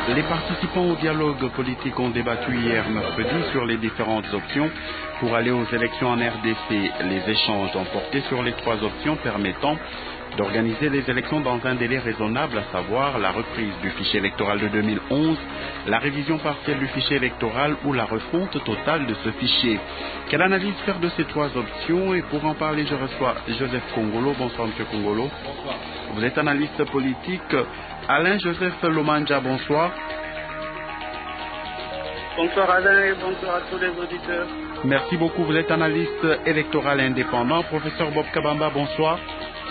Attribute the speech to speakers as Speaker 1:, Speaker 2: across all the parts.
Speaker 1: Les participants au dialogue politique ont débattu hier mercredi sur les différentes options pour aller aux élections en RDC. Les échanges ont porté sur les trois options permettant d'organiser les élections dans un délai raisonnable, à savoir la reprise du fichier électoral de 2011, la révision partielle du fichier électoral ou la refonte totale de ce fichier. Quelle analyse faire de ces trois options? Et pour en parler, je reçois Joseph Kongolo. Bonsoir, Monsieur Kongolo.
Speaker 2: Bonsoir.
Speaker 1: Vous êtes analyste politique. Alain-Joseph Lomanja, bonsoir.
Speaker 3: Bonsoir Alain et bonsoir à tous les auditeurs.
Speaker 1: Merci beaucoup. Vous êtes analyste électoral indépendant. Professeur Bob Kabamba, bonsoir.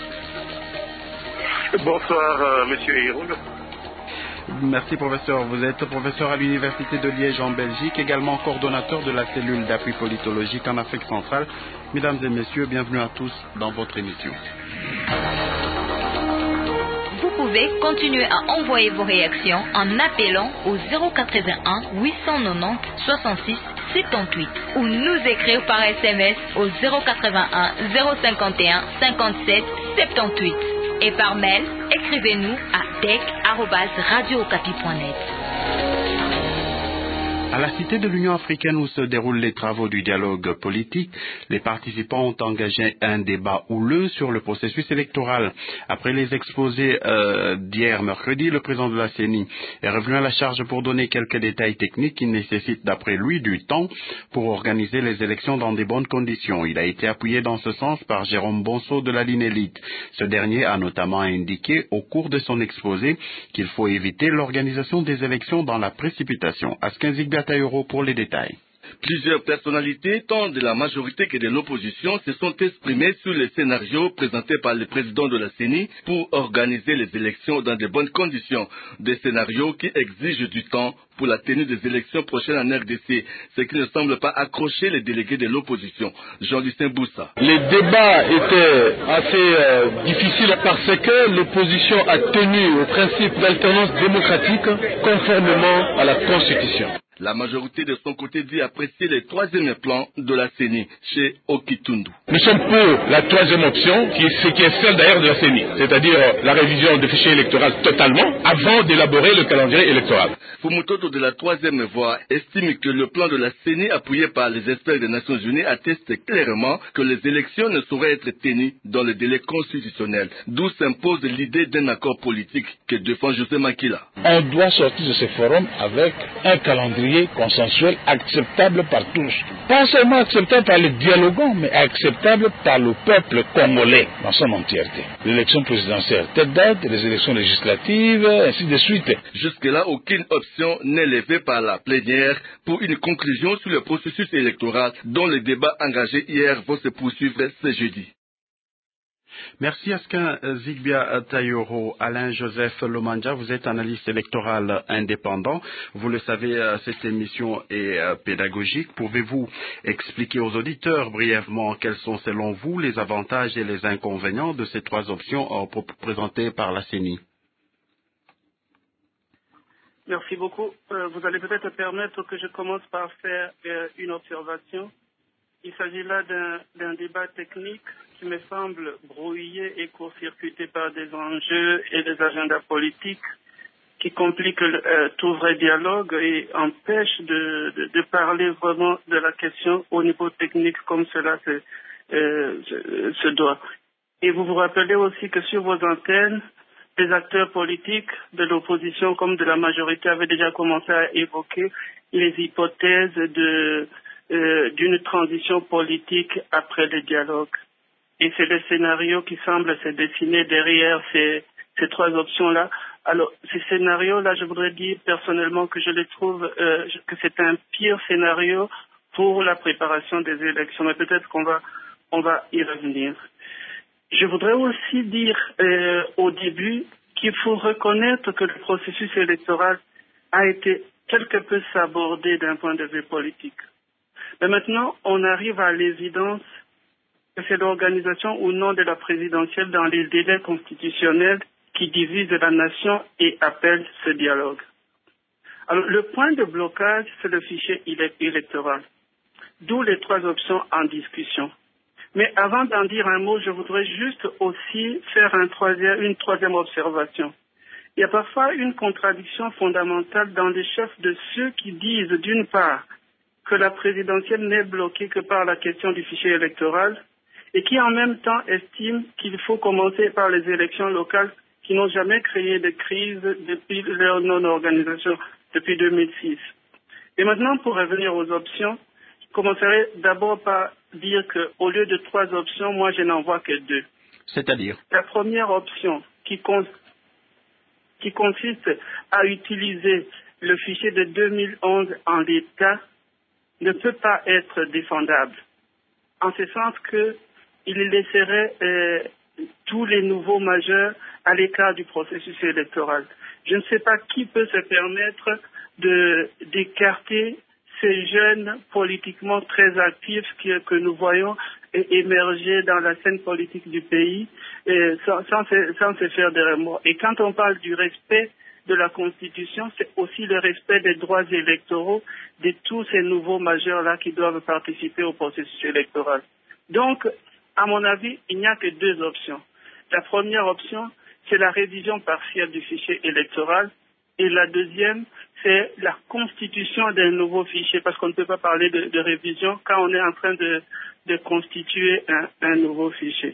Speaker 4: Bonsoir, Monsieur Hiroul.
Speaker 1: Merci, professeur. Vous êtes professeur à l'Université de Liège en Belgique, également coordonnateur de la cellule d'appui politologique en Afrique centrale. Mesdames et messieurs, bienvenue à tous dans votre émission.
Speaker 5: Vous pouvez continuer à envoyer vos réactions en appelant au 081 890 66 78 ou nous écrire par SMS au 081 051 57 78. Et par mail, écrivez-nous à tech@radiocapi.net.
Speaker 1: À la Cité de l'Union africaine où se déroulent les travaux du dialogue politique, les participants ont engagé un débat houleux sur le processus électoral. Après les exposés d'hier mercredi, le président de la CENI est revenu à la charge pour donner quelques détails techniques qui nécessitent d'après lui du temps pour organiser les élections dans des bonnes conditions. Il a été appuyé dans ce sens par Jérôme Bonso de la Linélite. Ce dernier a notamment indiqué au cours de son exposé qu'il faut éviter l'organisation des élections dans la précipitation. Askin Zigbia Taïro pour les détails.
Speaker 2: Plusieurs personnalités, tant de la majorité que de l'opposition, se sont exprimées sur les scénarios présentés par le président de la CENI pour organiser les élections dans de bonnes conditions. Des scénarios qui exigent du temps pour la tenue des élections prochaines en RDC, ce qui ne semble pas accrocher les délégués de l'opposition. Jean-Lucien Boussa.
Speaker 6: Les débats étaient assez difficiles parce que l'opposition a tenu au principe d'alternance démocratique conformément à la Constitution.
Speaker 2: La majorité de son côté dit apprécier le troisième plan de la CENI chez Okitundu.
Speaker 6: Nous sommes pour la troisième option, qui est celle d'ailleurs de la CENI, c'est-à-dire la révision du fichier électoral totalement, avant d'élaborer le calendrier électoral.
Speaker 2: Fumutoto de la troisième voie estime que le plan de la CENI, appuyé par les experts des Nations Unies, atteste clairement que les élections ne sauraient être tenues dans le délai constitutionnel, d'où s'impose l'idée d'un accord politique que défend José Makila.
Speaker 6: On doit sortir de ce forum avec un calendrier consensuel acceptable par tous. Pas seulement acceptable par les dialogants, mais acceptable par le peuple congolais dans son entièreté. L'élection présidentielle, tête date, les élections législatives, ainsi de suite.
Speaker 2: Jusque-là, aucune option n'est levée par la plénière pour une conclusion sur le processus électoral dont les débats engagés hier vont se poursuivre ce jeudi.
Speaker 1: Merci Askin Zigbia Taïro. Alain-Joseph Lomanja, vous êtes analyste électoral indépendant. Vous le savez, cette émission est pédagogique. Pouvez-vous expliquer aux auditeurs brièvement quels sont selon vous les avantages et les inconvénients de ces trois options présentées par la CENI?
Speaker 3: Merci beaucoup. Vous allez peut-être permettre que je commence par faire une observation. Il s'agit là d'un débat technique qui me semble brouillé et court-circuité par des enjeux et des agendas politiques qui compliquent tout vrai dialogue et empêchent de parler vraiment de la question au niveau technique comme cela se doit. Et vous vous rappelez aussi que sur vos antennes, les acteurs politiques de l'opposition comme de la majorité avaient déjà commencé à évoquer les hypothèses d'une transition politique après le dialogue. Et c'est le scénario qui semble se dessiner derrière ces trois options-là. Alors, ces scénarios-là, je voudrais dire personnellement que je les trouve que c'est un pire scénario pour la préparation des élections. Mais peut-être qu'on va y revenir. Je voudrais aussi dire au début qu'il faut reconnaître que le processus électoral a été quelque peu sabordé d'un point de vue politique. Mais maintenant, on arrive à l'évidence que c'est l'organisation ou non de la présidentielle dans les délais constitutionnels qui divise la nation et appelle ce dialogue. Alors, le point de blocage, c'est le fichier électoral, d'où les trois options en discussion. Mais avant d'en dire un mot, je voudrais juste aussi faire une troisième observation. il y a parfois une contradiction fondamentale dans les chefs de ceux qui disent, d'une part, que la présidentielle n'est bloquée que par la question du fichier électoral et qui en même temps estiment qu'il faut commencer par les élections locales qui n'ont jamais créé de crise depuis leur non-organisation, depuis 2006. Et maintenant, pour revenir aux options, je commencerai d'abord par dire qu'au lieu de 3 options, moi je n'en vois que 2.
Speaker 1: C'est-à-dire?
Speaker 3: La première option qui consiste à utiliser le fichier de 2011 en l'état ne peut pas être défendable, en ce sens qu'il laisserait tous les nouveaux majeurs à l'écart du processus électoral. Je ne sais pas qui peut se permettre d'écarter ces jeunes politiquement très actifs que nous voyons émerger dans la scène politique du pays sans se faire de remords. Et quand on parle du respect de la Constitution, c'est aussi le respect des droits électoraux de tous ces nouveaux majeurs-là qui doivent participer au processus électoral. Donc, à mon avis, il n'y a que 2 options. La première option, c'est la révision partielle du fichier électoral. Et la deuxième, c'est la constitution d'un nouveau fichier, parce qu'on ne peut pas parler de révision quand on est en train de constituer un nouveau fichier.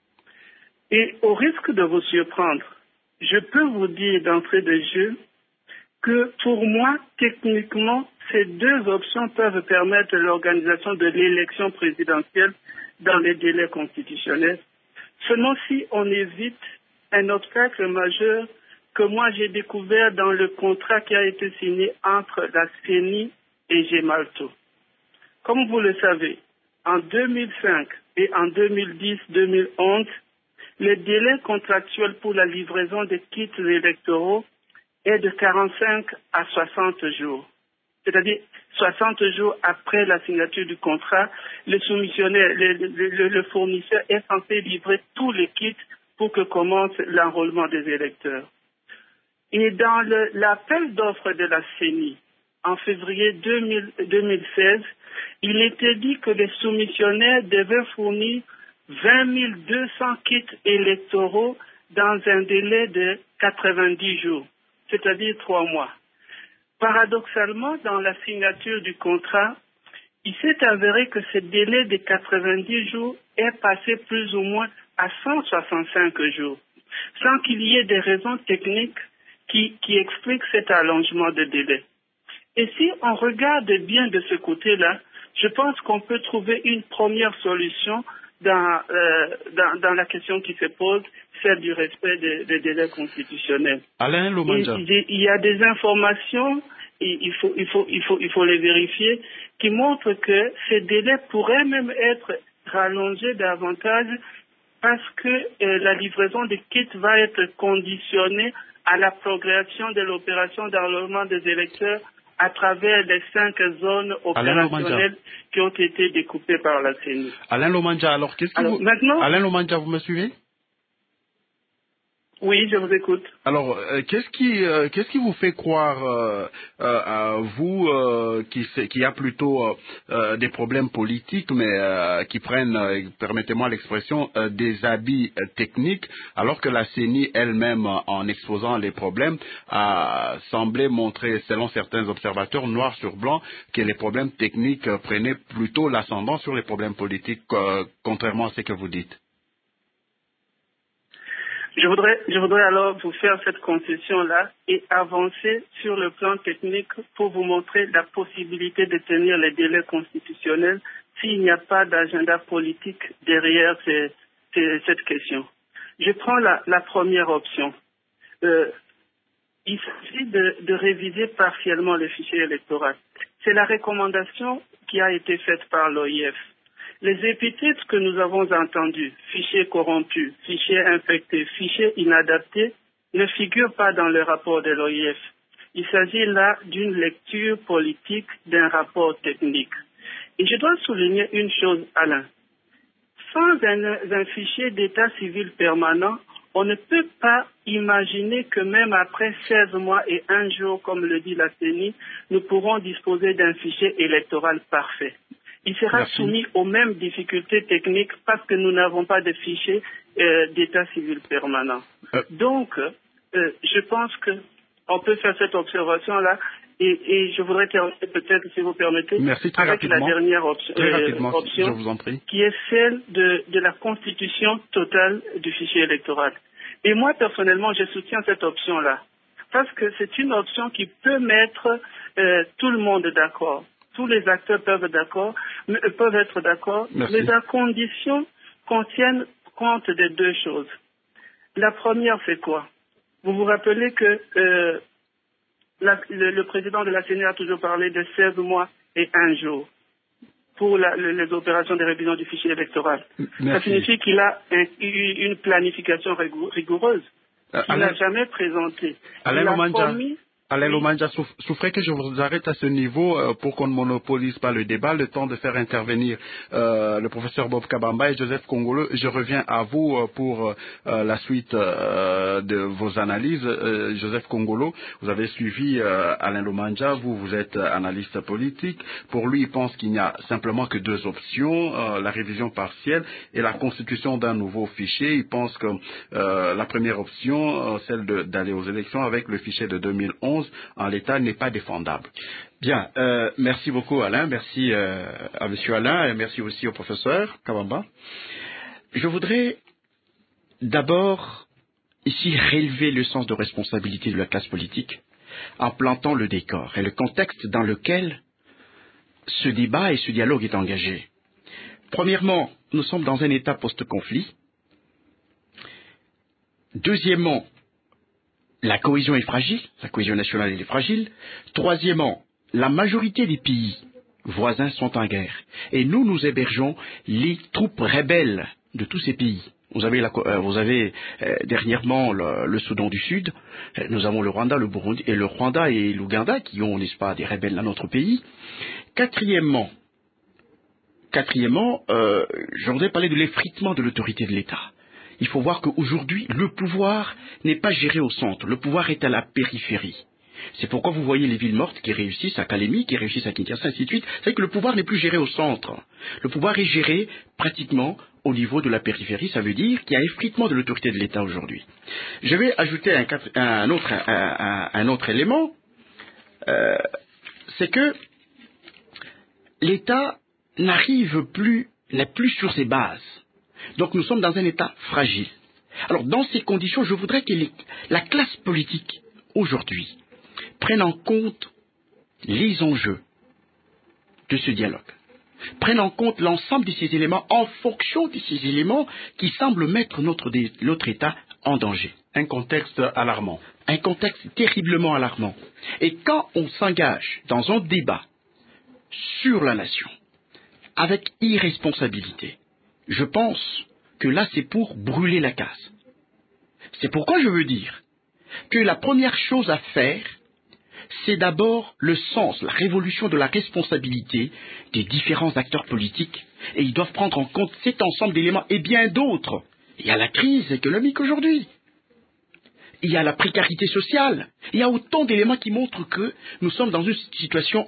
Speaker 3: Et au risque de vous surprendre, je peux vous dire d'entrée de jeu que pour moi, techniquement, ces 2 options peuvent permettre l'organisation de l'élection présidentielle dans les délais constitutionnels, seulement si on évite un obstacle majeur que moi j'ai découvert dans le contrat qui a été signé entre la CENI et Gemalto. Comme vous le savez, en 2005 et en 2010-2011, le délai contractuel pour la livraison des kits électoraux est de 45 à 60 jours. C'est-à-dire 60 jours après la signature du contrat, le soumissionnaire, le fournisseur est censé livrer tous les kits pour que commence l'enrôlement des électeurs. Et dans l'appel d'offres de la CENI, en février 2016, il était dit que les soumissionnaires devaient fournir 20 200 kits électoraux dans un délai de 90 jours, c'est-à-dire 3 mois. Paradoxalement, dans la signature du contrat, il s'est avéré que ce délai de 90 jours est passé plus ou moins à 165 jours, sans qu'il y ait des raisons techniques qui expliquent cet allongement de délai. Et si on regarde bien de ce côté-là, je pense qu'on peut trouver une première solution dans la question qui se pose, celle du respect des délais constitutionnels.
Speaker 1: Alain Lomandja.
Speaker 3: Il y a des informations, il faut les vérifier, qui montrent que ces délais pourraient même être rallongés davantage parce que la livraison des kits va être conditionnée à la progression de l'opération d'enrôlement des électeurs à travers les 5 zones opérationnelles qui ont été découpées par la CENI.
Speaker 1: Alain Lomandja, alors Alain Lomandja, vous me suivez?
Speaker 3: Oui, je vous écoute.
Speaker 1: Alors, qu'est-ce qui vous fait croire, vous, qui a plutôt des problèmes politiques, mais qui prennent, permettez-moi l'expression, des habits techniques, alors que la CENI elle-même, en exposant les problèmes, a semblé montrer, selon certains observateurs, noir sur blanc, que les problèmes techniques prenaient plutôt l'ascendant sur les problèmes politiques, contrairement à ce que vous dites?
Speaker 3: Je voudrais alors vous faire cette concession-là et avancer sur le plan technique pour vous montrer la possibilité de tenir les délais constitutionnels s'il n'y a pas d'agenda politique derrière cette question. Je prends la première option. Il s'agit de réviser partiellement le fichier électoral. C'est la recommandation qui a été faite par l'OIF. Les épithètes que nous avons entendus, fichier corrompu, fichier infecté, fichier inadapté, ne figurent pas dans le rapport de l'OIF. Il s'agit là d'une lecture politique d'un rapport technique. Et je dois souligner une chose, Alain. Sans un fichier d'état civil permanent, on ne peut pas imaginer que même après 16 mois et 1 jour, comme le dit la CENI, nous pourrons disposer d'un fichier électoral parfait. Il sera soumis aux mêmes difficultés techniques parce que nous n'avons pas de fichier d'état civil permanent. Donc, je pense qu'on peut faire cette observation-là. Et je voudrais terminer peut-être, si vous permettez, avec la dernière option,
Speaker 1: je vous en prie,
Speaker 3: qui est celle de la constitution totale du fichier électoral. Et moi, personnellement, je soutiens cette option-là, parce que c'est une option qui peut mettre tout le monde d'accord. Tous les acteurs peuvent être d'accord, mais à condition qu'on tienne compte des deux choses. La première, c'est quoi? Vous vous rappelez que le président de la CENI a toujours parlé de 16 mois et 1 jour pour les opérations de révision du fichier électoral. Ça signifie qu'il a une planification rigoureuse qu'il n'a jamais présentée.
Speaker 1: Alain Lomandja, souffrez que je vous arrête à ce niveau pour qu'on ne monopolise pas le débat, le temps de faire intervenir le professeur Bob Kabamba et Joseph Kongolo. Je reviens à vous pour la suite de vos analyses. Joseph Kongolo, vous avez suivi Alain Lomandja, vous êtes analyste politique. Pour lui, il pense qu'il n'y a simplement que deux options, la révision partielle et la constitution d'un nouveau fichier. Il pense que la première option, celle d'aller aux élections avec le fichier de 2011, en l'état n'est pas défendable.
Speaker 7: Bien, merci beaucoup Alain, merci à monsieur Alain et merci aussi au professeur Kabamba. Je voudrais d'abord ici relever le sens de responsabilité de la classe politique en plantant le décor et le contexte dans lequel ce débat et ce dialogue est engagé. Premièrement, nous sommes dans un état post-conflit. Deuxièmement, la cohésion est fragile, la cohésion nationale est fragile. Troisièmement, la majorité des pays voisins sont en guerre. Et nous hébergeons les troupes rebelles de tous ces pays. Vous avez dernièrement le Soudan du Sud, nous avons le Rwanda, le Burundi, et le Rwanda et l'Ouganda qui ont, n'est-ce pas, des rebelles dans notre pays. Quatrièmement, je voudrais parler de l'effritement de l'autorité de l'État. Il faut voir qu'aujourd'hui, le pouvoir n'est pas géré au centre, le pouvoir est à la périphérie. C'est pourquoi vous voyez les villes mortes qui réussissent à Kalemi, qui réussissent à Kinshasa, ainsi de suite. C'est que le pouvoir n'est plus géré au centre. Le pouvoir est géré pratiquement au niveau de la périphérie. Ça veut dire qu'il y a effritement de l'autorité de l'État aujourd'hui. Je vais ajouter un autre élément. C'est que l'État n'est plus sur ses bases. Donc nous sommes dans un état fragile. Alors dans ces conditions, je voudrais que la classe politique aujourd'hui prenne en compte les enjeux de ce dialogue, prenne en compte l'ensemble de ces éléments en fonction de ces éléments qui semblent mettre notre État en danger.
Speaker 1: Un contexte alarmant.
Speaker 7: Un contexte terriblement alarmant. Et quand on s'engage dans un débat sur la nation avec irresponsabilité, je pense que là, c'est pour brûler la case. C'est pourquoi je veux dire que la première chose à faire, c'est d'abord le sens, la révolution de la responsabilité des différents acteurs politiques. Et ils doivent prendre en compte cet ensemble d'éléments et bien d'autres. Il y a la crise économique aujourd'hui. Il y a la précarité sociale. Il y a autant d'éléments qui montrent que nous sommes dans une situation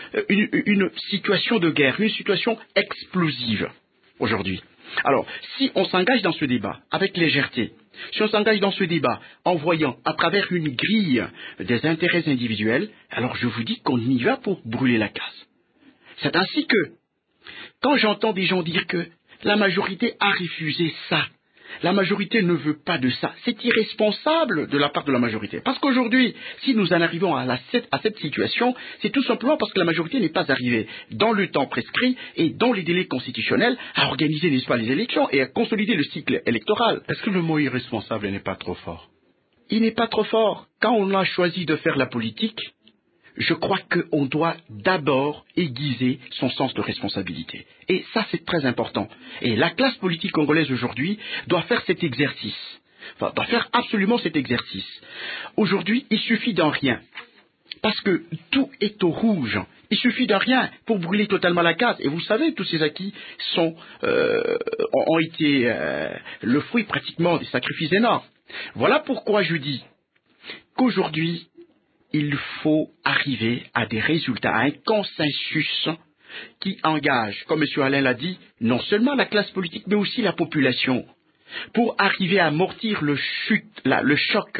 Speaker 7: de guerre, une situation explosive aujourd'hui. Alors, si on s'engage dans ce débat avec légèreté, si on s'engage dans ce débat en voyant à travers une grille des intérêts individuels, alors je vous dis qu'on y va pour brûler la case. C'est ainsi que, quand j'entends des gens dire que la majorité a refusé ça, la majorité ne veut pas de ça, c'est irresponsable de la part de la majorité. Parce qu'aujourd'hui, si nous en arrivons à cette situation, c'est tout simplement parce que la majorité n'est pas arrivée dans le temps prescrit et dans les délais constitutionnels à organiser, n'est-ce pas, les élections et à consolider le cycle électoral.
Speaker 1: Est-ce que le mot irresponsable n'est pas trop fort?
Speaker 7: Il n'est pas trop fort. Quand on a choisi de faire la politique, je crois qu'on doit d'abord aiguiser son sens de responsabilité. Et ça, c'est très important. Et la classe politique congolaise aujourd'hui doit faire cet exercice. Enfin, doit faire absolument cet exercice. Aujourd'hui, il suffit d'un rien. Parce que tout est au rouge. Il suffit d'un rien pour brûler totalement la case. Et vous savez, tous ces acquis ont été le fruit pratiquement des sacrifices énormes. Voilà pourquoi je dis qu'aujourd'hui, il faut arriver à des résultats, à un consensus qui engage, comme M. Alain l'a dit, non seulement la classe politique, mais aussi la population, pour arriver à amortir le choc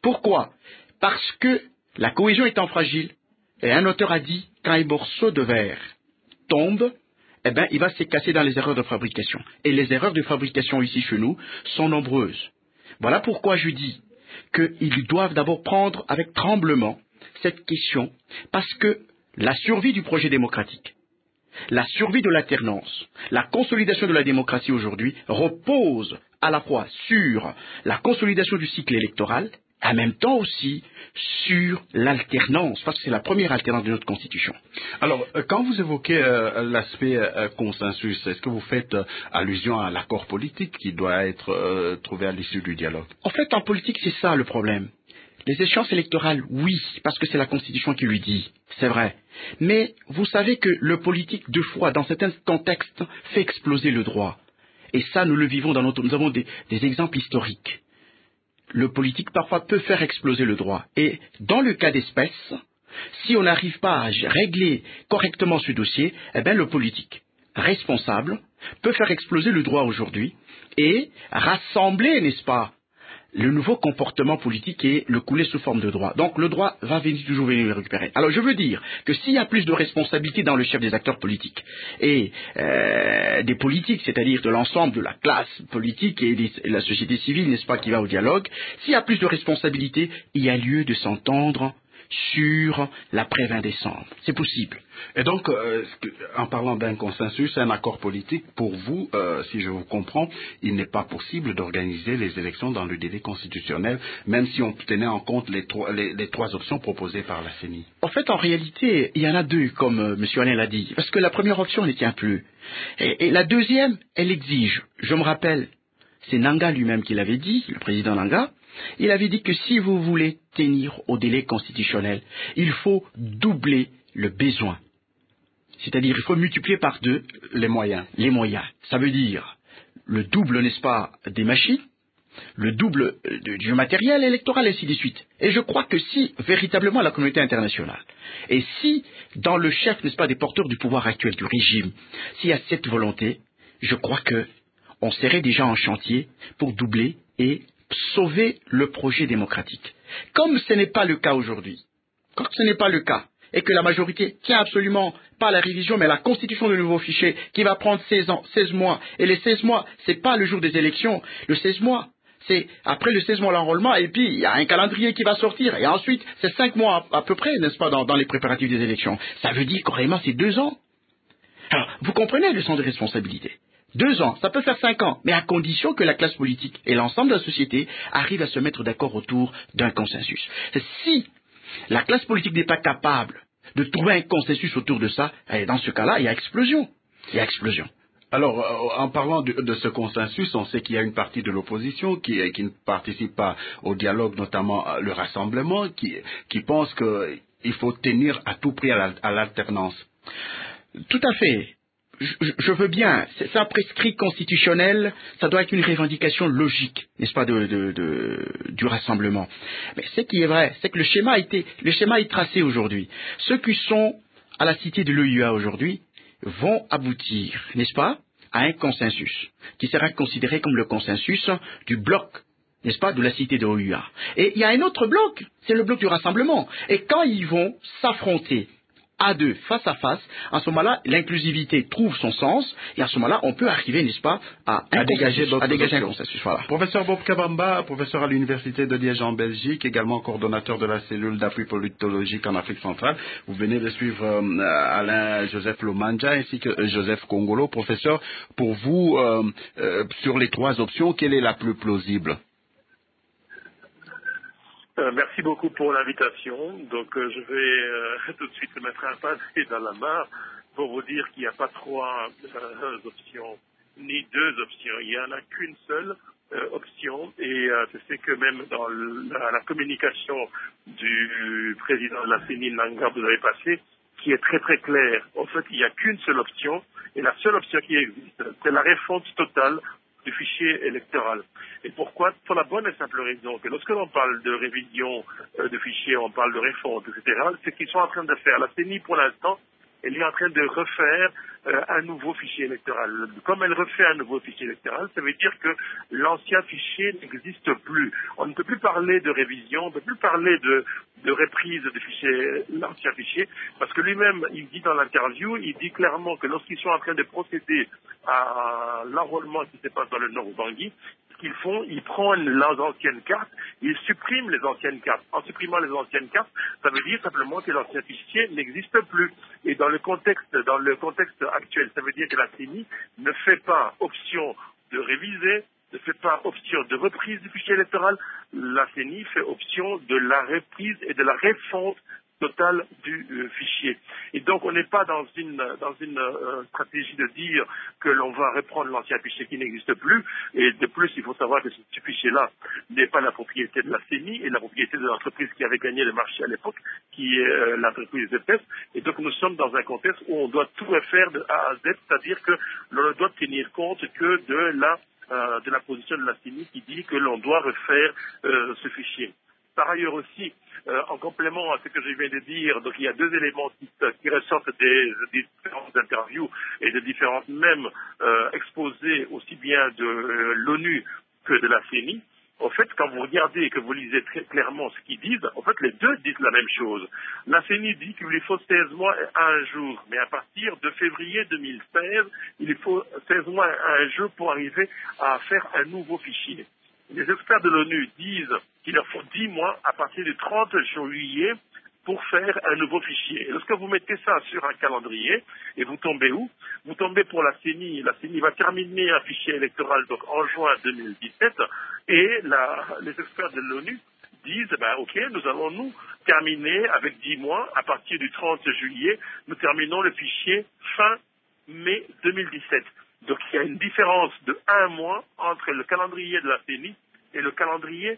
Speaker 7: Pourquoi? Parce que la cohésion étant fragile, et un auteur a dit, quand un morceau de verre tombe, eh ben, il va se casser dans les erreurs de fabrication. Et les erreurs de fabrication ici chez nous sont nombreuses. Voilà pourquoi je dis qu'ils doivent d'abord prendre avec tremblement cette question, parce que la survie du projet démocratique, la survie de l'alternance, la consolidation de la démocratie aujourd'hui repose à la fois sur la consolidation du cycle électoral, en même temps aussi sur l'alternance, parce que c'est la première alternance de notre Constitution.
Speaker 1: Alors, quand vous évoquez l'aspect consensus, est-ce que vous faites allusion à l'accord politique qui doit être trouvé à l'issue du dialogue?
Speaker 7: En fait, en politique, c'est ça le problème. Les échéances électorales, oui, parce que c'est la Constitution qui lui dit, c'est vrai. Mais vous savez que le politique, deux fois, dans certains contextes, fait exploser le droit. Et ça, nous le vivons dans notre... Nous avons des exemples historiques. Le politique, parfois, peut faire exploser le droit. Et dans le cas d'espèce, si on n'arrive pas à régler correctement ce dossier, eh bien, le politique responsable peut faire exploser le droit aujourd'hui et rassembler, n'est-ce pas, le nouveau comportement politique et le couler sous forme de droit. Donc le droit va toujours venir le récupérer. Alors je veux dire que s'il y a plus de responsabilité dans le chef des acteurs politiques et des politiques, c'est-à-dire de l'ensemble de la classe politique et de la société civile, n'est-ce pas, qui va au dialogue, s'il y a plus de responsabilité, il y a lieu de s'entendre sur l'après-20 décembre. C'est possible.
Speaker 1: Et donc, en parlant d'un consensus, un accord politique, pour vous, si je vous comprends, il n'est pas possible d'organiser les élections dans le délai constitutionnel, même si on tenait en compte les trois options proposées par la CENI.
Speaker 7: En fait, en réalité, il y en a deux, comme M. Alain l'a dit, parce que la première option ne tient plus. Et la deuxième, elle exige. Je me rappelle, c'est Nanga lui-même qui l'avait dit, le président Nanga. Il avait dit que si vous voulez tenir au délai constitutionnel, il faut doubler le besoin. C'est-à-dire, il faut multiplier par 2
Speaker 1: les moyens.
Speaker 7: Ça veut dire le double, n'est-ce pas, des machines, le double du matériel électoral, et ainsi de suite. Et je crois que si, véritablement, la communauté internationale, et si, dans le chef, n'est-ce pas, des porteurs du pouvoir actuel, du régime, s'il y a cette volonté, je crois que on serait déjà en chantier pour doubler et sauver le projet démocratique. Comme ce n'est pas le cas aujourd'hui, comme ce n'est pas le cas, et que la majorité tient absolument pas à la révision, mais à la constitution de nouveaux fichiers, qui va prendre 16 mois, et les 16 mois, c'est pas le jour des élections, le 16 mois, c'est après le 16 mois l'enrôlement, et puis il y a un calendrier qui va sortir, et ensuite, c'est 5 mois à peu près, n'est-ce pas, dans les préparatifs des élections. Ça veut dire carrément c'est 2 ans. Alors, vous comprenez le sens de responsabilité. 2 ans, ça peut faire 5 ans, mais à condition que la classe politique et l'ensemble de la société arrivent à se mettre d'accord autour d'un consensus. Si la classe politique n'est pas capable de trouver un consensus autour de ça, dans ce cas-là, il y a explosion.
Speaker 1: Alors, en parlant de ce consensus, on sait qu'il y a une partie de l'opposition qui ne participe pas au dialogue, notamment le rassemblement, qui pense qu'il faut tenir à tout prix à l'alternance.
Speaker 7: Tout à fait. Je veux bien, c'est un prescrit constitutionnel, ça doit être une revendication logique, n'est-ce pas, du rassemblement. Mais ce qui est vrai, c'est que le schéma est tracé aujourd'hui. Ceux qui sont à la cité de l'OUA aujourd'hui vont aboutir, n'est-ce pas, à un consensus, qui sera considéré comme le consensus du bloc, n'est-ce pas, de la cité de l'OUA. Et il y a un autre bloc, c'est le bloc du rassemblement. Et quand ils vont s'affronter à deux, face à face, à ce moment-là, l'inclusivité trouve son sens, et à ce moment-là, on peut arriver, n'est-ce pas, à dégager un consensus. Voilà.
Speaker 1: Professeur Bob Kabamba, professeur à l'Université de Liège en Belgique, également coordonnateur de la cellule d'appui politologique en Afrique centrale. Vous venez de suivre Alain Joseph Lomanja ainsi que Joseph Kongolo. Professeur, pour vous, sur les 3 options, quelle est la plus plausible?
Speaker 4: Merci beaucoup pour l'invitation. Donc je vais tout de suite mettre un pavé dans la mare pour vous dire qu'il n'y a pas 3 options, ni 2 options. Il n'y en a qu'une seule option. Et je sais que même dans la communication du président de la CENI, Nanga, vous avez passé, qui est très très claire. En fait, il n'y a qu'une seule option. Et la seule option qui existe, c'est la refonte totale du fichier électoral. Et pourquoi? Pour la bonne et simple raison que lorsque l'on parle de révision de fichiers, on parle de refonte, etc., c'est qu'ils sont en train de faire. La CENI, pour l'instant, elle est en train de refaire un nouveau fichier électoral. Comme elle refait un nouveau fichier électoral, ça veut dire que l'ancien fichier n'existe plus. On ne peut plus parler de révision, on ne peut plus parler de reprise de fichier, l'ancien fichier, parce que lui-même, il dit dans l'interview, il dit clairement que lorsqu'ils sont en train de procéder à l'enrôlement qui se passe dans le Nord-Bangui, ce qu'ils font, ils prennent leurs anciennes cartes, ils suppriment les anciennes cartes. En supprimant les anciennes cartes, ça veut dire simplement que l'ancien fichier n'existe plus. Et dans le contexte actuel, ça veut dire que la CENI ne fait pas option de réviser, ne fait pas option de reprise du fichier électoral. La CENI fait option de la reprise et de la refonte totale du fichier. Et donc on n'est pas dans une stratégie de dire que l'on va reprendre l'ancien fichier qui n'existe plus. Et de plus, il faut savoir que ce fichier-là n'est pas la propriété de la CENI et la propriété de l'entreprise qui avait gagné le marché à l'époque, qui est l'entreprise ZETES. Et donc nous sommes dans un contexte où on doit tout refaire de A à Z, c'est-à-dire que l'on ne doit tenir compte que de la position de la CENI qui dit que l'on doit refaire ce fichier. Par ailleurs aussi, en complément à ce que je viens de dire, donc il y a deux éléments qui ressortent des différentes interviews et de différentes mêmes exposés aussi bien de l'ONU que de la CENI. En fait, quand vous regardez et que vous lisez très clairement ce qu'ils disent, en fait, les deux disent la même chose. La CENI dit qu'il lui faut 16 mois et 1 jour, mais à partir de février 2016, il lui faut 16 mois et 1 jour pour arriver à faire un nouveau fichier. Les experts de l'ONU disent qu'il leur faut 10 mois à partir du 30 juillet pour faire un nouveau fichier. Et lorsque vous mettez ça sur un calendrier, et vous tombez où? Vous tombez pour la CENI. La CENI va terminer un fichier électoral donc en juin 2017, et les experts de l'ONU disent, ok, nous allons nous terminer avec 10 mois, à partir du 30 juillet, nous terminons le fichier fin mai 2017. Donc il y a une différence de 1 mois entre le calendrier de la CENI et le calendrier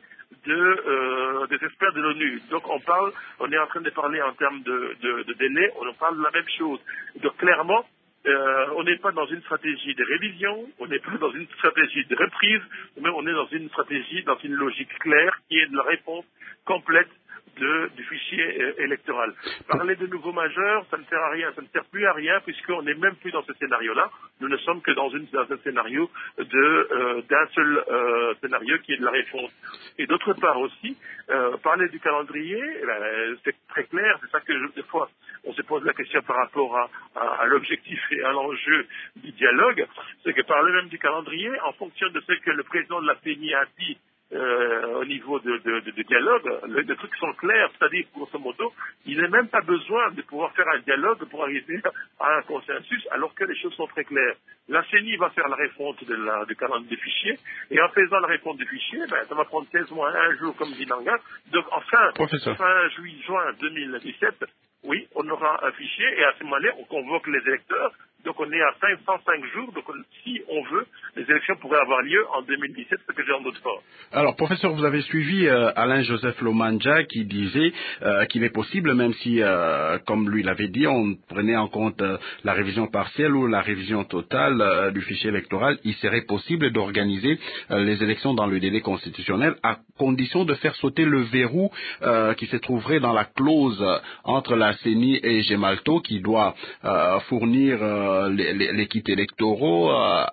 Speaker 4: des experts de l'ONU. Donc on est en train de parler en termes de délai, on en parle de la même chose. Donc clairement, on n'est pas dans une stratégie de révision, on n'est pas dans une stratégie de reprise, mais on est dans une stratégie, dans une logique claire qui est de la réponse complète du fichier électoral. Parler de nouveaux majeurs, ça ne sert à rien, ça ne sert plus à rien puisqu'on n'est même plus dans ce scénario-là. Nous ne sommes que dans un scénario d'un seul scénario qui est de la réponse. Et d'autre part aussi, parler du calendrier, c'est très clair, c'est ça que des fois on se pose la question par rapport à l'objectif et à l'enjeu du dialogue, c'est que parler même du calendrier, en fonction de ce que le président de la CENI a dit au niveau de dialogue, les trucs sont clairs, c'est-à-dire, grosso modo, il n'est même pas besoin de pouvoir faire un dialogue pour arriver à un consensus, alors que les choses sont très claires. La CENI va faire la refonte du calendrier des fichiers, et en faisant la refonte du fichier, ça va prendre 16 mois, 1 jour, comme dit Nanga. Donc, fin juin 2017, oui, on aura un fichier, et à ce moment-là, on convoque les électeurs. Donc on est à 505 jours, donc si on veut, les élections pourraient avoir lieu en 2017, ce que j'ai en doute fort.
Speaker 1: Alors professeur, vous avez suivi Alain-Joseph Lomanja qui disait qu'il est possible, même si, comme lui l'avait dit, on prenait en compte la révision partielle ou la révision totale du fichier électoral, il serait possible d'organiser les élections dans le délai constitutionnel à condition de faire sauter le verrou qui se trouverait dans la clause entre la CENI et Gemalto qui doit fournir les kits électoraux,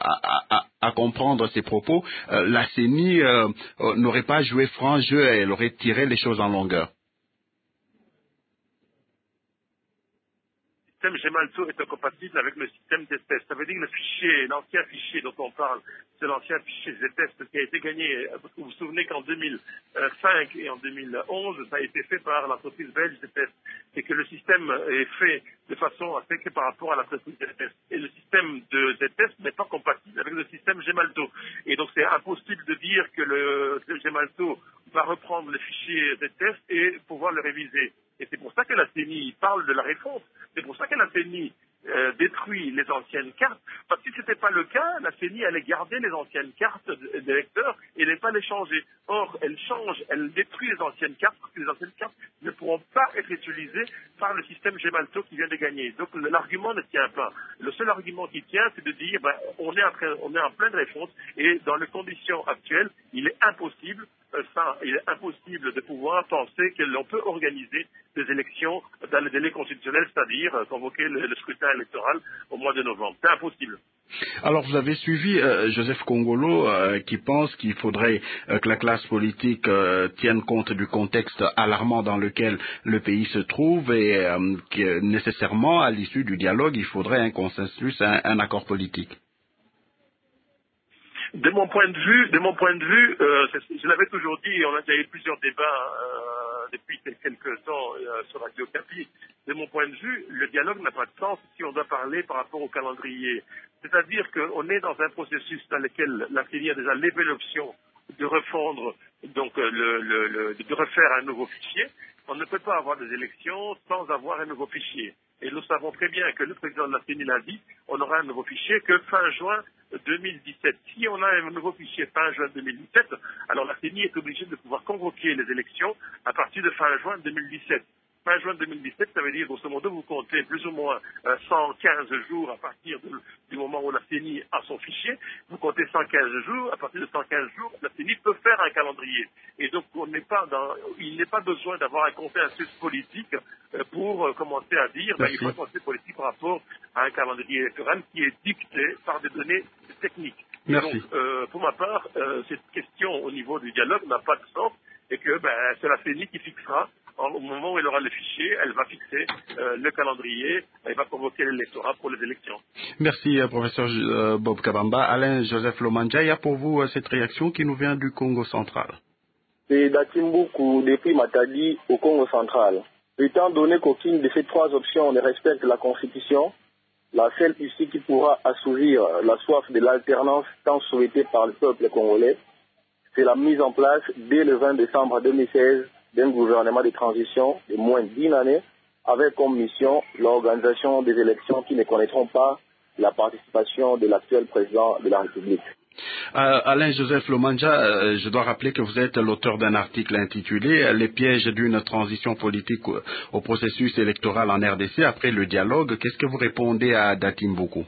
Speaker 1: à comprendre ces propos, la CENI n'aurait pas joué franc jeu, elle aurait tiré les choses en longueur.
Speaker 4: Le système Gemalto est incompatible avec le système ZETES. Ça veut dire que le fichier, l'ancien fichier dont on parle, c'est l'ancien fichier ZETES qui a été gagné. Vous vous souvenez qu'en 2005 et en 2011, ça a été fait par l'entreprise belge ZETES. Et que le système est fait de façon à faire par rapport à l'entreprise ZETES. Et le système de ZETES n'est pas compatible avec le système Gemalto. Et donc c'est impossible de dire que le Gemalto va reprendre le fichier ZETES et pouvoir le réviser. Et c'est pour ça que la CENI parle de la réponse. C'est pour ça que la CENI détruit les anciennes cartes. Parce que si ce n'était pas le cas, la CENI allait garder les anciennes cartes d'électeurs et ne pas les changer. Or, elle change, elle détruit les anciennes cartes parce que les anciennes cartes ne pourront pas être utilisées par le système Gemalto qui vient de gagner. Donc l'argument ne tient pas. Le seul argument qui tient, c'est de dire on est en pleine réponse et dans les conditions actuelles, il est impossible ça, il est impossible de pouvoir penser que l'on peut organiser des élections dans le délai constitutionnel, c'est-à-dire convoquer le scrutin électoral au mois de novembre. C'est impossible.
Speaker 1: Alors, vous avez suivi Joseph Kongolo qui pense qu'il faudrait que la classe politique tienne compte du contexte alarmant dans lequel le pays se trouve et que nécessairement, à l'issue du dialogue, il faudrait un consensus, un accord politique.
Speaker 4: De mon point de vue, je l'avais toujours dit, on a déjà eu plusieurs débats depuis quelques temps sur Radio Okapi. De mon point de vue, le dialogue n'a pas de sens si on doit parler par rapport au calendrier. C'est-à-dire qu'on est dans un processus dans lequel la CENI a déjà levé l'option de refondre, donc de refaire un nouveau fichier. On ne peut pas avoir des élections sans avoir un nouveau fichier. Et nous savons très bien que le président de la CENI l'a dit, on aura un nouveau fichier que fin juin 2017. Si on a un nouveau fichier fin juin 2017, alors la CENI est obligée de pouvoir convoquer les élections à partir de fin juin 2017. Fin juin 2017, ça veut dire, grosso modo, vous comptez plus ou moins 115 jours à partir du moment où la CENI a son fichier. Vous comptez 115 jours. À partir de 115 jours, la CENI peut faire un calendrier. Et donc, il n'est pas besoin d'avoir un consensus politique pour commencer à dire il faut un consensus politique par rapport à un calendrier électoral qui est dicté par des données techniques.
Speaker 1: Merci.
Speaker 4: Donc, pour ma part, cette question au niveau du dialogue n'a pas de sens et que c'est la CENI qui fixera. Au moment où elle aura le fichier, elle va fixer le calendrier, elle va convoquer l'électorat pour les élections.
Speaker 1: Merci, professeur Bob Kabamba. Alain Joseph Lomanja, il y a pour vous cette réaction qui nous vient du Congo central.
Speaker 8: C'est Datimbuku depuis Matadi au Congo central. Étant donné qu'aucune de ces trois options ne respecte la Constitution, la seule issue qui pourra assouvir la soif de l'alternance tant souhaitée par le peuple congolais, c'est la mise en place dès le 20 décembre 2016 d'un gouvernement de transition de moins d'1 année avec comme mission l'organisation des élections qui ne connaîtront pas la participation de l'actuel président de la République.
Speaker 1: Alain Joseph Lomanja, je dois rappeler que vous êtes l'auteur d'un article intitulé « Les pièges d'une transition politique au processus électoral en RDC après le dialogue ». Qu'est-ce que vous répondez à Datimbuku?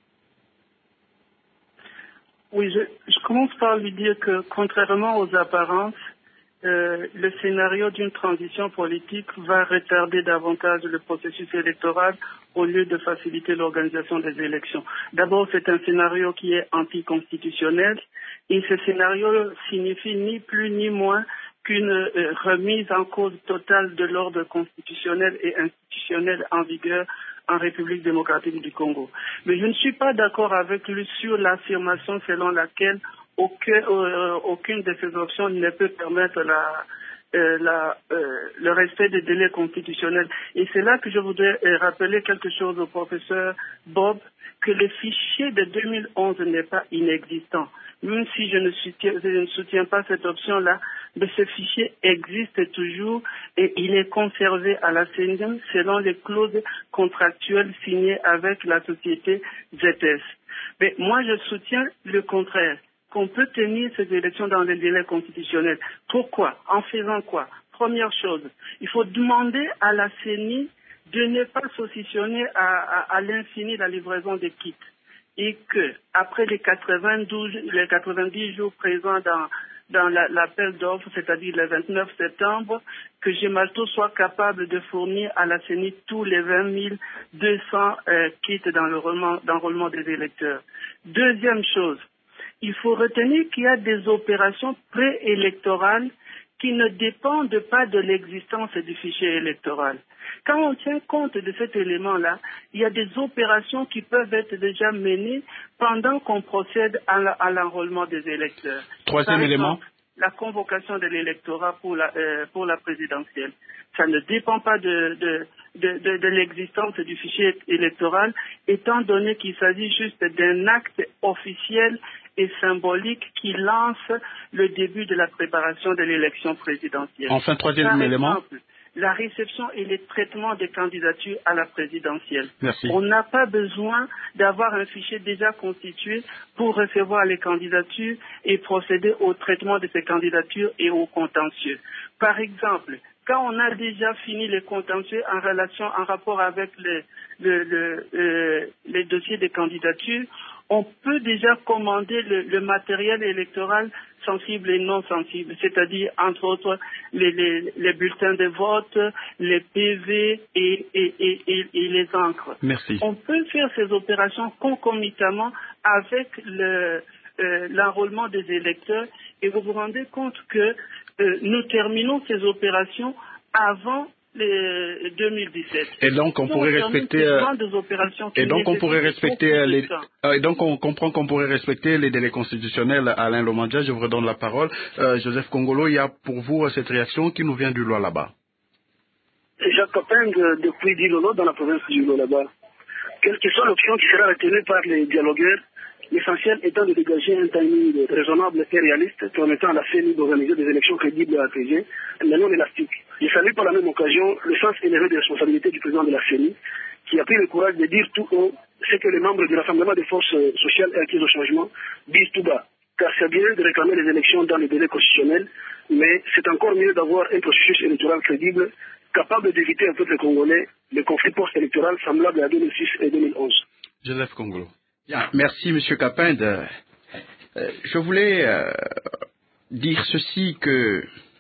Speaker 3: Oui, je commence par lui dire que contrairement aux apparences, le scénario d'une transition politique va retarder davantage le processus électoral au lieu de faciliter l'organisation des élections. D'abord, c'est un scénario qui est anticonstitutionnel et ce scénario signifie ni plus ni moins qu'une remise en cause totale de l'ordre constitutionnel et institutionnel en vigueur en République démocratique du Congo. Mais je ne suis pas d'accord avec lui sur l'affirmation selon laquelle aucune de ces options ne peut permettre le respect des délais constitutionnels. Et c'est là que je voudrais rappeler quelque chose au professeur Bob, que le fichier de 2011 n'est pas inexistant. Même si je ne soutiens pas cette option-là, mais ce fichier existe toujours et il est conservé à la CENI selon les clauses contractuelles signées avec la société ZS. Mais moi, je soutiens le contraire, qu'on peut tenir ces élections dans les délais constitutionnels. Pourquoi? En faisant quoi? Première chose, il faut demander à la CENI de ne pas saucissonner à l'infini la livraison des kits. Et que, après les 90 jours présents dans l'appel d'offres, c'est-à-dire le 29 septembre, que Gemalto soit capable de fournir à la CENI tous les 20 200 kits d'enrôlement des électeurs. Deuxième chose, il faut retenir qu'il y a des opérations préélectorales qui ne dépendent pas de l'existence du fichier électoral. Quand on tient compte de cet élément-là, il y a des opérations qui peuvent être déjà menées pendant qu'on procède à l'enrôlement des électeurs.
Speaker 1: Troisième élément,
Speaker 3: la convocation de l'électorat pour la présidentielle. Ça ne dépend pas de l'existence du fichier électoral, étant donné qu'il s'agit juste d'un acte officiel et symbolique qui lance le début de la préparation de l'élection présidentielle.
Speaker 1: Enfin, troisième élément.
Speaker 3: La réception et le traitement des candidatures à la présidentielle.
Speaker 1: Merci.
Speaker 3: On n'a pas besoin d'avoir un fichier déjà constitué pour recevoir les candidatures et procéder au traitement de ces candidatures et au contentieux. Par exemple, quand on a déjà fini les contentieux en rapport avec les dossiers de candidature, on peut déjà commander le matériel électoral sensibles et non sensibles, c'est-à-dire entre autres les bulletins de vote, les PV et les encres.
Speaker 1: Merci.
Speaker 3: On peut faire ces opérations concomitamment avec l'enrôlement des électeurs et vous vous rendez compte que nous terminons ces opérations avant les 2017.
Speaker 1: Et donc on pourrait respecter et donc on comprend qu'on pourrait respecter les délais constitutionnels. Alain Lomandja, je vous redonne la parole. Joseph Kongolo, il y a pour vous cette réaction qui nous vient du Lualaba.
Speaker 9: Jacques Capin depuis Dilolo dans la province du Lualaba. Quelle que soit l'option qui sera retenue par les dialogueurs, l'essentiel étant de dégager un timing raisonnable et réaliste permettant à la CENI d'organiser des élections crédibles et apaisées, mais non élastiques. Je salue par la même occasion le sens élevé de responsabilité du président de la CENI, qui a pris le courage de dire tout haut ce que les membres du Rassemblement des forces sociales et acquises au changement disent tout bas. Car c'est bien de réclamer les élections dans les délais constitutionnels, mais c'est encore mieux d'avoir un processus électoral crédible, capable d'éviter un peuple congolais le conflit post-électoral semblable à 2006 et 2011.
Speaker 1: Joseph Kongolo.
Speaker 7: Bien, merci Monsieur Capin. Je voulais dire ceci que,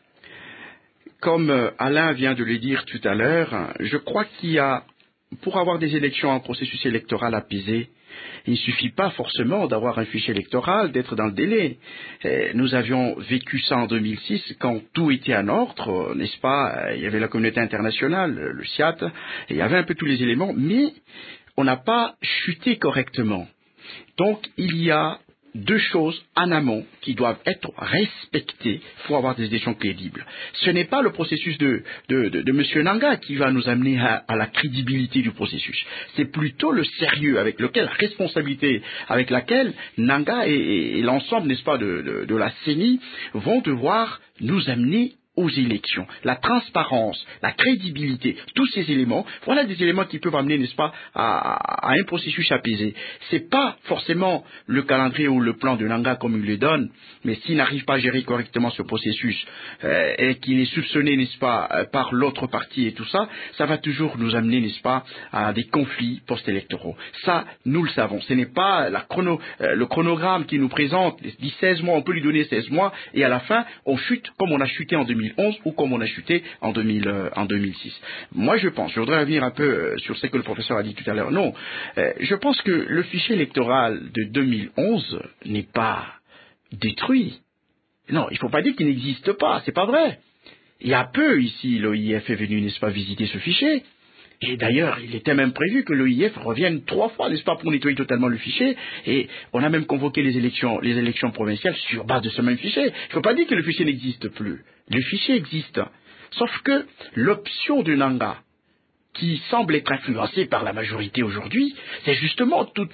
Speaker 7: comme Alain vient de le dire tout à l'heure, je crois qu'il y a, pour avoir des élections en processus électoral apaisé, il ne suffit pas forcément d'avoir un fichier électoral, d'être dans le délai. Nous avions vécu ça en 2006 quand tout était en ordre, n'est-ce pas? Il y avait la communauté internationale, le SIAT, et il y avait un peu tous les éléments, mais on n'a pas chuté correctement. Donc il y a deux choses en amont qui doivent être respectées pour avoir des élections crédibles. Ce n'est pas le processus de M. Nanga qui va nous amener à la crédibilité du processus. C'est plutôt le sérieux avec lequel, la responsabilité avec laquelle Nanga et l'ensemble, n'est-ce pas, de la CENI vont devoir nous amener aux élections. La transparence, la crédibilité, tous ces éléments, voilà des éléments qui peuvent amener, n'est-ce pas, à un processus apaisé. C'est pas forcément le calendrier ou le plan de Nanga comme il le donne, mais s'il n'arrive pas à gérer correctement ce processus et qu'il est soupçonné, n'est-ce pas, par l'autre parti et tout ça, ça va toujours nous amener, n'est-ce pas, à des conflits post-électoraux. Ça, nous le savons. Ce n'est pas le chronogramme qui nous présente, dit 16 mois, on peut lui donner 16 mois, et à la fin, on chute comme on a chuté en 2011 ou comme on a chuté en 2006. Moi, je voudrais revenir un peu sur ce que le professeur a dit tout à l'heure. Non, je pense que le fichier électoral de 2011 n'est pas détruit. Non, il ne faut pas dire qu'il n'existe pas, c'est pas vrai. Il y a peu ici, l'OIF est venu, n'est-ce pas, visiter ce fichier. Et d'ailleurs, il était même prévu que l'OIF revienne 3 fois, n'est-ce pas, pour nettoyer totalement le fichier. Et on a même convoqué les élections provinciales sur base de ce même fichier. Il ne faut pas dire que le fichier n'existe plus. Le fichier existe. Sauf que l'option de Nanga, qui semble être influencée par la majorité aujourd'hui, c'est justement tout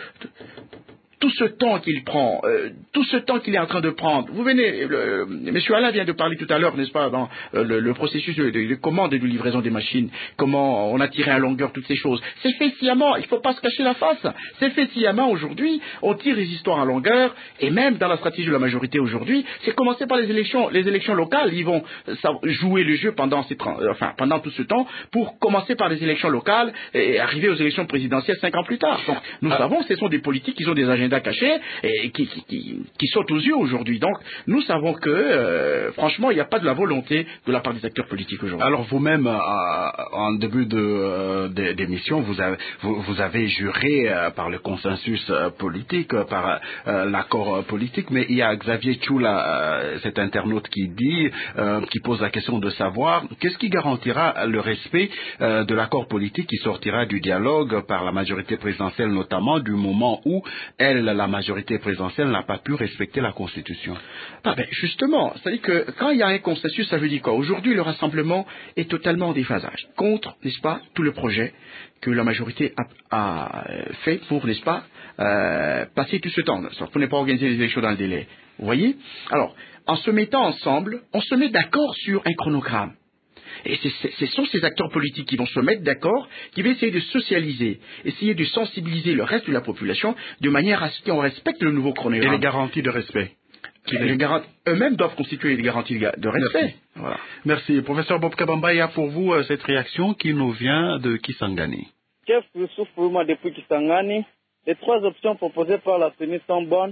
Speaker 7: ce temps qu'il prend, tout ce temps qu'il est en train de prendre. Vous venez, M. Alain vient de parler tout à l'heure, n'est-ce pas, dans le processus de commande et de livraison des machines, comment on a tiré à longueur toutes ces choses. C'est fait sciemment, il ne faut pas se cacher la face. C'est fait sciemment aujourd'hui, on tire les histoires à longueur, et même dans la stratégie de la majorité aujourd'hui, c'est commencer par les élections locales. Ils vont jouer le jeu pendant tout ce temps, pour commencer par les élections locales et arriver aux élections présidentielles 5 ans plus tard. Donc, nous savons que ce sont des politiques qui ont des agendas cachés et qui sautent aux yeux aujourd'hui. Donc, nous savons que, franchement, il n'y a pas de la volonté de la part des acteurs politiques aujourd'hui.
Speaker 1: Alors, vous-même, en début d'émission, vous avez juré par le consensus politique, par l'accord politique, mais il y a Xavier Tchoula, cet internaute qui pose la question de savoir qu'est-ce qui garantira le respect de l'accord politique qui sortira du dialogue par la majorité présidentielle, notamment du moment où la majorité présidentielle n'a pas pu respecter la Constitution.
Speaker 7: Justement, c'est-à-dire que quand il y a un consensus, ça veut dire quoi? Aujourd'hui, le rassemblement est totalement en déphasage contre, n'est-ce pas, tout le projet que la majorité a fait pour, n'est-ce pas, passer tout ce temps, pour ne pas organiser les élections dans le délai. Vous voyez? Alors, en se mettant ensemble, on se met d'accord sur un chronogramme. Et ce sont ces acteurs politiques qui vont se mettre d'accord, qui vont essayer de socialiser, essayer de sensibiliser le reste de la population de manière à ce qu'on respecte le nouveau chronogramme.
Speaker 1: Et les garanties de respect.
Speaker 7: Eux-mêmes doivent constituer des garanties de respect.
Speaker 1: Merci. Voilà. Merci. Professeur Bob Kabamba, il y a pour vous cette réaction qui nous vient de Kisangani.
Speaker 10: Chef Youssouf Fouma depuis Kisangani, les 3 options proposées par la CENI sont bonnes,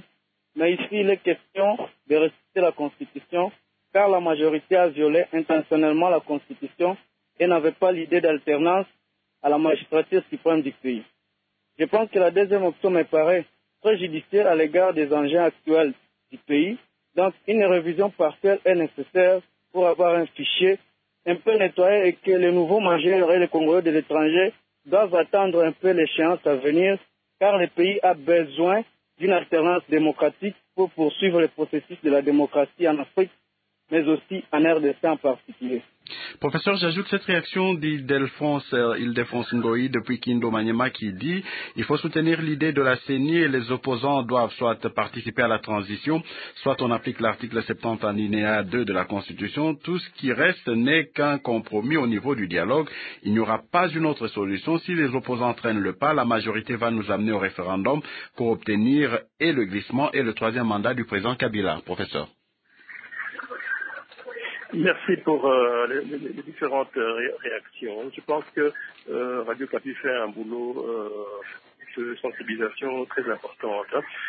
Speaker 10: Mais ici, il est question de respecter la Constitution, car la majorité a violé intentionnellement la Constitution et n'avait pas l'idée d'alternance à la magistrature suprême du pays. Je pense que la deuxième option me paraît très judiciaire à l'égard des enjeux actuels du pays. Donc, une révision partielle est nécessaire pour avoir un fichier un peu nettoyé et que les nouveaux majeurs et les Congolais de l'étranger doivent attendre un peu l'échéance à venir, car le pays a besoin d'une alternance démocratique pour poursuivre le processus de la démocratie en Afrique, mais aussi en RDC en particulier.
Speaker 1: Professeur, j'ajoute cette réaction d'Ildefonse Ngoï depuis Kindo Maniema qui dit il faut soutenir l'idée de la CENI et les opposants doivent soit participer à la transition, soit on applique l'article 70 alinéa 2 de la Constitution. Tout ce qui reste n'est qu'un compromis au niveau du dialogue. Il n'y aura pas une autre solution. Si les opposants traînent le pas, la majorité va nous amener au référendum pour obtenir et le glissement et le troisième mandat du président Kabila. Professeur.
Speaker 4: Merci pour les différentes réactions. Je pense que Radio Kapi fait un boulot de sensibilisation très important.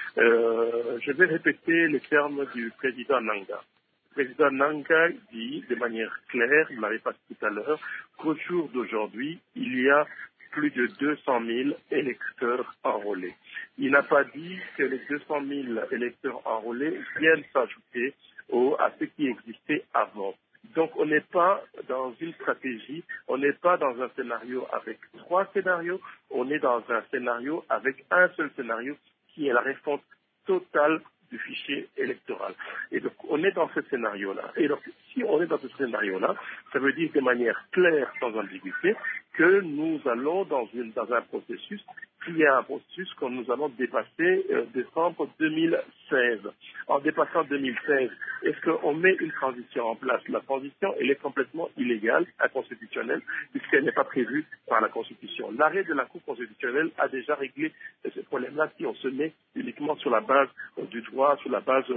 Speaker 4: Je vais répéter les termes du président Nanga. Le président Nanga dit de manière claire, il m'avait pas dit tout à l'heure, qu'au jour d'aujourd'hui, il y a plus de 200 000 électeurs enrôlés. Il n'a pas dit que les 200 000 électeurs enrôlés viennent s'ajouter à ce qui existait avant. Donc on n'est pas dans une stratégie, on n'est pas dans un scénario avec 3 scénarios, on est dans un scénario avec un seul scénario qui est la refonte totale du fichier électoral. Et donc on est dans ce scénario-là. Et donc si on est dans ce scénario-là, ça veut dire de manière claire, sans ambiguïté, que nous allons dans un processus qui est un processus que nous allons dépasser décembre 2016. En dépassant 2016, est-ce qu'on met une transition en place? La transition, elle est complètement illégale, inconstitutionnelle, puisqu'elle n'est pas prévue par la Constitution. L'arrêt de la Cour constitutionnelle a déjà réglé ce problème-là si on se met uniquement sur la base du droit, sur la base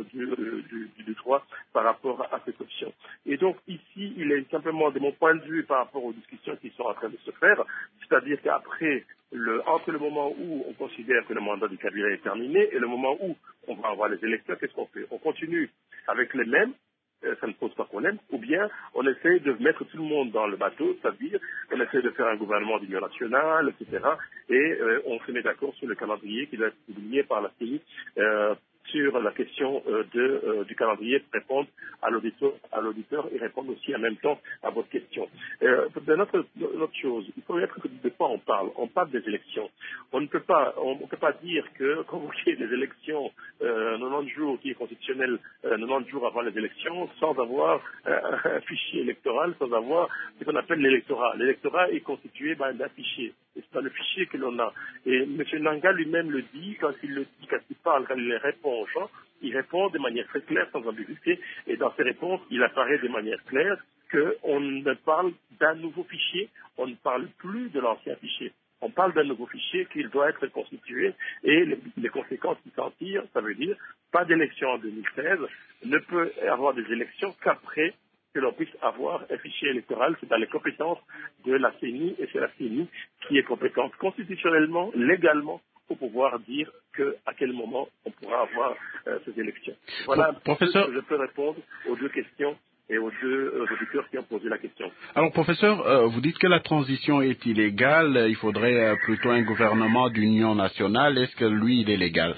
Speaker 4: du droit par rapport à cette option. Et donc ici, il est simplement, de mon point de vue, par rapport aux discussions qui sont en train de se faire, c'est-à-dire qu'après entre le moment où on considère que le mandat du Kabila est terminé et le moment où on va avoir les élections, qu'est-ce qu'on fait? On continue avec les mêmes, ça ne pose pas de problème, ou bien on essaie de mettre tout le monde dans le bateau, c'est-à-dire on essaie de faire un gouvernement d'union nationale, etc. Et on se met d'accord sur le calendrier qui doit être publié par la CENI sur la question du calendrier pour répondre à l'auditeur et répondre aussi en même temps à votre question. Notre chose, il faut être que de quoi on parle. On parle des élections. On ne peut pas dire que convoquer des élections 90 jours qui est constitutionnel 90 jours avant les élections sans avoir un fichier électoral, sans avoir ce qu'on appelle l'électorat. L'électorat est constitué d'un fichier. Et c'est dans le fichier que l'on a. Et M. Nanga lui-même le dit, quand il parle, quand il répond aux gens, il répond de manière très claire, sans ambiguïté, et dans ses réponses, il apparaît de manière claire qu'on ne parle d'un nouveau fichier, on ne parle plus de l'ancien fichier. On parle d'un nouveau fichier qui doit être constitué et les conséquences qui s'en tirent, ça veut dire pas d'élection en 2016, ne peut avoir des élections qu'après que l'on puisse avoir un fichier électoral, c'est dans les compétences de la CENI, et c'est la CENI qui est compétente constitutionnellement, légalement, pour pouvoir dire à quel moment on pourra avoir ces élections. Voilà, professeur, je peux répondre aux deux questions et aux deux auditeurs qui ont posé la question.
Speaker 1: Alors, professeur, vous dites que la transition est illégale, il faudrait plutôt un gouvernement d'union nationale. Est-ce que lui, il est légal?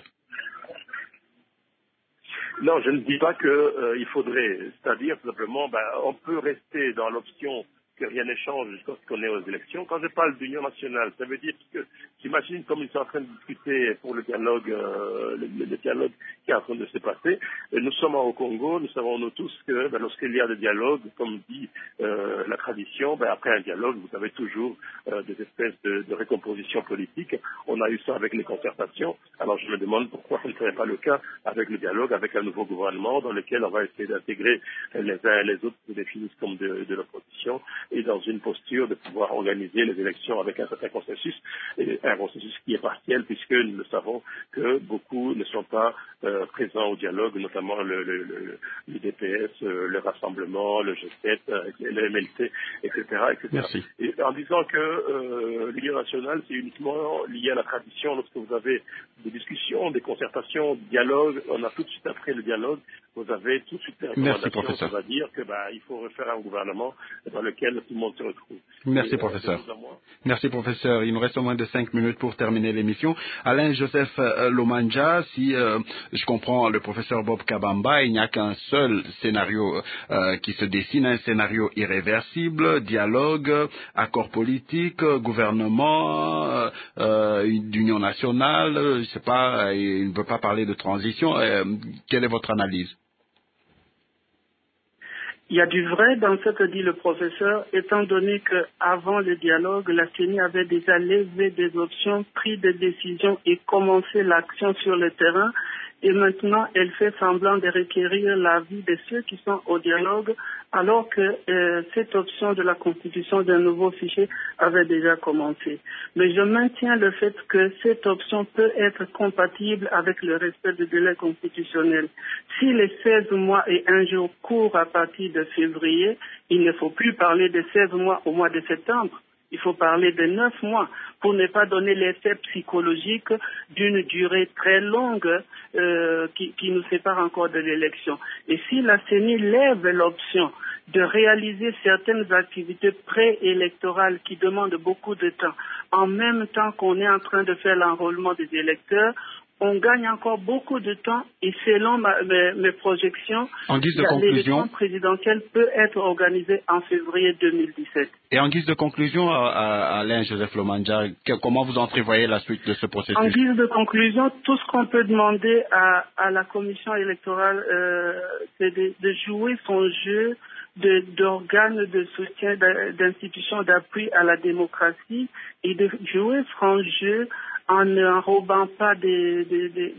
Speaker 4: Non, je ne dis pas qu'il faudrait. C'est-à-dire, tout simplement, on peut rester dans l'option que rien ne change jusqu'à ce qu'on est aux élections. Quand je parle d'union nationale, ça veut dire que j'imagine comme ils sont en train de discuter pour le dialogue, le dialogue qui est en train de se passer. Et nous sommes au Congo, nous savons nous tous que lorsqu'il y a des dialogues, comme dit la tradition, après un dialogue, vous avez toujours des espèces de récomposition politique. On a eu ça avec les concertations. Alors je me demande pourquoi ce ne serait pas le cas avec le dialogue, avec un nouveau gouvernement dans lequel on va essayer d'intégrer les uns et les autres qui se définissent comme de l'opposition, et dans une posture de pouvoir organiser les élections avec un certain consensus, et un consensus qui est partiel, puisque nous le savons que beaucoup ne sont pas présents au dialogue, notamment le DPS, le Rassemblement, le G7, le MLC, etc.
Speaker 1: Merci.
Speaker 4: Et en disant que l'Union nationale, c'est uniquement lié à la tradition. Lorsque vous avez des discussions, des concertations, des dialogues, on a tout de suite après le dialogue, vous avez tout de suite des recommandations. Ça va dire que il faut refaire un gouvernement dans lequel tout le monde se retrouve.
Speaker 1: Merci, professeur. Merci, professeur. Il nous reste moins de 5 minutes pour terminer l'émission. Alain-Joseph Lomanja, si je comprends le professeur Bob Kabamba, il n'y a qu'un seul scénario qui se dessine, un scénario irréversible, dialogue, accord politique, gouvernement, d'union nationale, je ne sais pas, il ne peut pas parler de transition. Quelle est votre analyse?
Speaker 3: Il y a du vrai dans ce que dit le professeur, étant donné qu'avant le dialogue, la CENI avait déjà levé des options, pris des décisions et commencé l'action sur le terrain. Et maintenant, elle fait semblant de requérir l'avis de ceux qui sont au dialogue, alors que cette option de la constitution d'un nouveau fichier avait déjà commencé. Mais je maintiens le fait que cette option peut être compatible avec le respect du délai constitutionnel. Si les 16 mois et 1 jour courent à partir de février, il ne faut plus parler de 16 mois au mois de septembre. Il faut parler de 9 mois pour ne pas donner l'effet psychologique d'une durée très longue qui nous sépare encore de l'élection. Et si la CENI lève l'option de réaliser certaines activités préélectorales qui demandent beaucoup de temps, en même temps qu'on est en train de faire l'enrôlement des électeurs, on gagne encore beaucoup de temps et selon mes projections, l'élection présidentielle peut être organisée en février 2017.
Speaker 1: Et en guise de conclusion, Alain-Joseph Lomanja, comment vous entrevoyez la suite de ce processus?
Speaker 3: En guise de conclusion, tout ce qu'on peut demander à la commission électorale, c'est de jouer son jeu d'organes de soutien, d'institutions d'appui à la démocratie et de jouer son jeu en n'enrobant pas des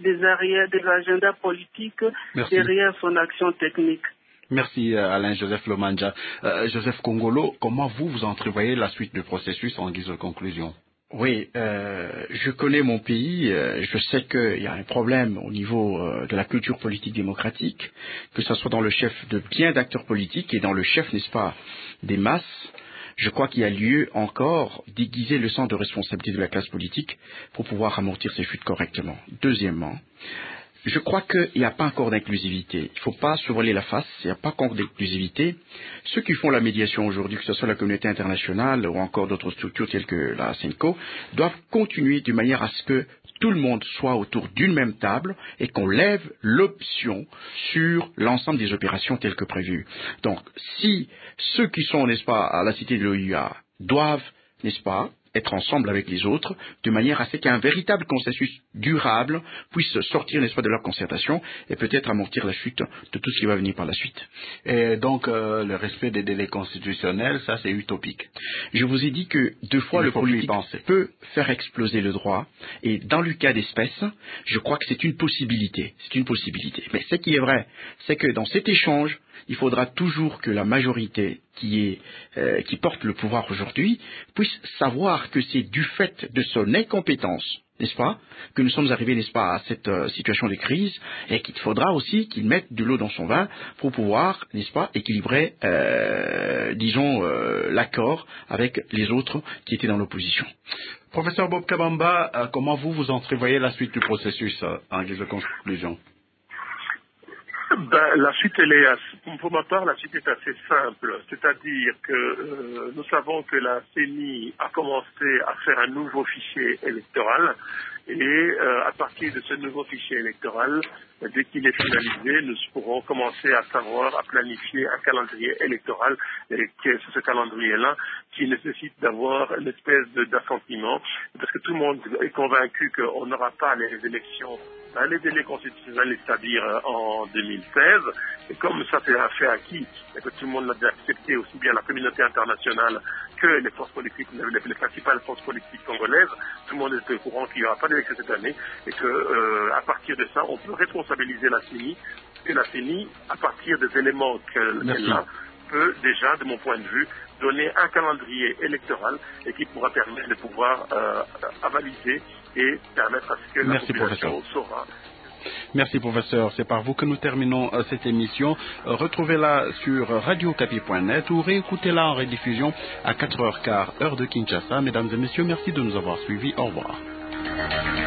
Speaker 3: agendas politiques derrière son action technique.
Speaker 1: Merci Alain-Joseph Lomanja. Joseph Kongolo, comment vous entrevoyez la suite du processus en guise de conclusion?
Speaker 7: Oui, je connais mon pays, je sais qu'il y a un problème au niveau de la culture politique démocratique, que ce soit dans le chef de bien d'acteurs politiques et dans le chef, n'est-ce pas, des masses. Je crois qu'il y a lieu encore d'aiguiser le sens de responsabilité de la classe politique pour pouvoir amortir ces chutes correctement. Deuxièmement, je crois qu'il n'y a pas encore d'inclusivité. Il ne faut pas se voiler la face, il n'y a pas encore d'inclusivité. Ceux qui font la médiation aujourd'hui, que ce soit la communauté internationale ou encore d'autres structures telles que la CENCO, doivent continuer de manière à ce que tout le monde soit autour d'une même table et qu'on lève l'option sur l'ensemble des opérations telles que prévues. Donc, si ceux qui sont, n'est-ce pas, à la cité de l'OUA doivent, n'est-ce pas, être ensemble avec les autres, de manière à ce qu'un véritable consensus durable puisse sortir, n'est-ce pas, de leur concertation et peut-être amortir la chute de tout ce qui va venir par la suite.
Speaker 1: Et donc, le respect des délais constitutionnels, ça c'est utopique.
Speaker 7: Je vous ai dit que deux fois le politique peut faire exploser le droit, et dans le cas d'espèce, je crois que c'est une possibilité. C'est une possibilité. Mais ce qui est vrai, c'est que dans cet échange, il faudra toujours que la majorité qui porte le pouvoir aujourd'hui puisse savoir que c'est du fait de son incompétence, n'est-ce pas, que nous sommes arrivés, n'est-ce pas, à cette situation de crise, et qu'il faudra aussi qu'il mette de l'eau dans son vin pour pouvoir, n'est-ce pas, équilibrer, l'accord avec les autres qui étaient dans l'opposition.
Speaker 1: Professeur Bob Kabamba, comment vous entrevoyez la suite du processus en guise de conclusion?
Speaker 4: La suite, pour ma part, la suite est assez simple. C'est-à-dire que nous savons que la CENI a commencé à faire un nouveau fichier électoral et à partir de ce nouveau fichier électoral, dès qu'il est finalisé, nous pourrons commencer à planifier un calendrier électoral et c'est ce calendrier-là qui nécessite d'avoir une espèce d'assentiment parce que tout le monde est convaincu qu'on n'aura pas les élections les délais constitutionnels, c'est-à-dire en 2016, et comme ça c'est un fait acquis, et que tout le monde l'a déjà accepté, aussi bien la communauté internationale que les forces politiques, les principales forces politiques congolaises, tout le monde est au courant qu'il n'y aura pas d'élection cette année, et que à partir de ça, on peut responsabiliser la CENI, et la CENI, à partir des éléments qu'elle a, peut déjà, de mon point de vue, donner un calendrier électoral et qui pourra permettre de pouvoir avaliser et permettre à ce que la population saura
Speaker 1: Merci professeur, c'est par vous que nous terminons cette émission. Retrouvez-la sur radiocapi.net ou réécoutez-la en rediffusion à 4h15 heure de Kinshasa. Mesdames et messieurs, merci de nous avoir suivis. Au revoir.